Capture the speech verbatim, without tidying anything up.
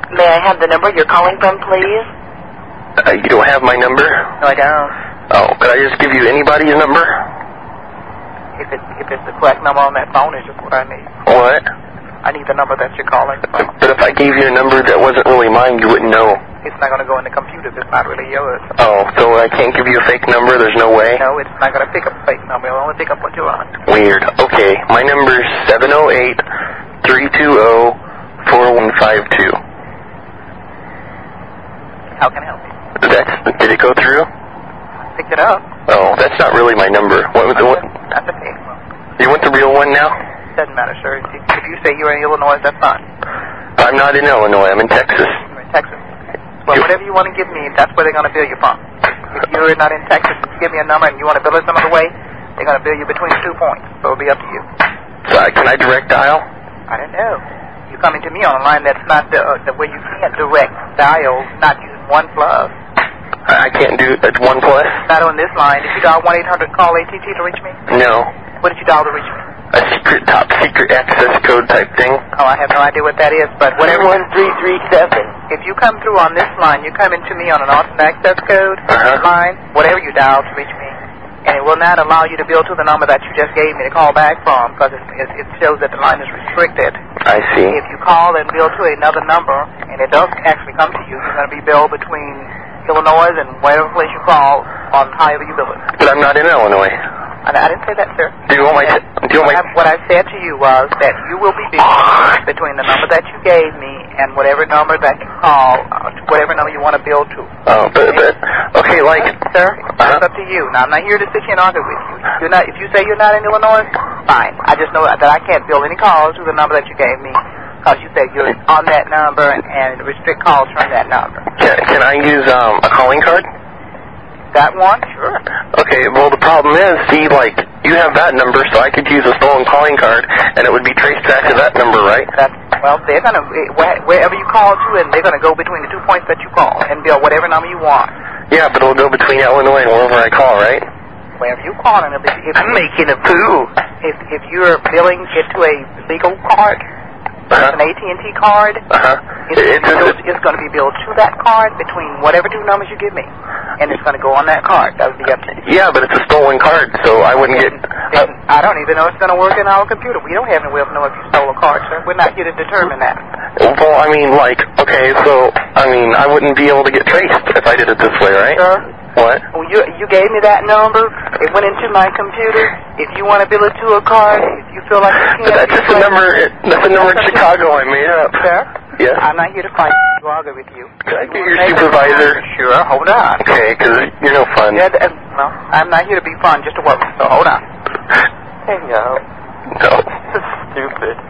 May I have the number you're calling from, please? Uh, you don't have my number? No, I don't. Oh, could I just give you anybody's number? If, it, if it's the correct number on that phone, is just what I need. What? I need the number that you're calling from. But if I gave you a number that wasn't really mine, you wouldn't know. It's not going to go in the computer if it's not really yours. Oh, so I can't give you a fake number? There's no way? No, it's not going to pick up a fake number. It'll only pick up what you're on. Weird. Okay, my number is seven oh eight, three two oh, four one five two. How can I help you? That's, did it go through? Picked it up. Oh, that's not really my number. What was the what? That's a fake one. You want the real one now? Doesn't matter, sir. If if you say you're in Illinois, that's fine. I'm not in Illinois. I'm in Texas. You're in Texas. Well, whatever you want to give me, that's where they're going to bill you from. If you're not in Texas, if you give me a number and you want to bill it some other way, they're going to bill you between two points. So it'll be up to you. So I, can I direct dial? I don't know. You're coming to me on a line that's not the, uh, the way you can't direct dial, not using one plus. I, I can't do it. One plus? Not on this line. Did you dial one eight hundred call A T T to reach me? No. What did you dial to reach me? A secret, top secret access code type thing? Oh, I have no idea what that is, but whatever. one three three seven. If you come through on this line, you're coming to me on an alternate access code uh-huh. line, whatever you dial to reach me, and it will not allow you to bill to the number that you just gave me to call back from because it, it, it shows that the line is restricted. I see. If you call and bill to another number, and it does actually come to you, you're going to be billed between Illinois and whatever place you call on however you bill it. But I'm not in Illinois. I, I didn't say that, sir. Do you want my... T- do you want my... What I said to you was that you will be billed between the number that you gave me and whatever number that you call, uh, whatever number you want to bill to. Oh, but... but okay, like... Sir, it's up to you. Now, I'm not here to sit here and argue with you. You're not, if you say you're not in Illinois, fine. I just know that I can't bill any calls to the number that you gave me because you said you're on that number and, and restrict calls from that number. Can, can I use um, a calling card? That one? Sure. Okay, well, the problem is, see, like, you have that number, so I could use a stolen calling card, and it would be traced back to that number, right? That's, well, they're going to, wherever you call to, and they're going to go between the two points that you call and bill whatever number you want. Yeah, but it'll go between Illinois and wherever I call, right? Wherever you call, and if, if I'm making a poo. If, if you're billing it to a legal card, uh-huh. an A T and T card, uh-huh. it's, it, it's, billed, it's going to be billed to that card between whatever two numbers you give me. And it's going to go on that card. That would be up to you. Yeah, but it's a stolen card, so I wouldn't get... Uh, I don't even know if it's going to work in our computer. We don't have any way of knowing if you stole a card, sir. We're not here to determine that. Well, I mean, like, okay, so, I mean, I wouldn't be able to get traced if I did it this way, right? Sir? What? Well, you, you gave me that number. It went into my computer. If you want to bill it to a card, if you feel like you can't... But that's just a number, that's a number in Chicago I made up. Sir? Yes? I'm not here to fight to argue with you. Can I be your supervisor? Sure, hold on. Okay, because you're no fun. Yeah, uh, no, I'm not here to be fun, just to work, so hold on. Hey, yo. No. This is stupid.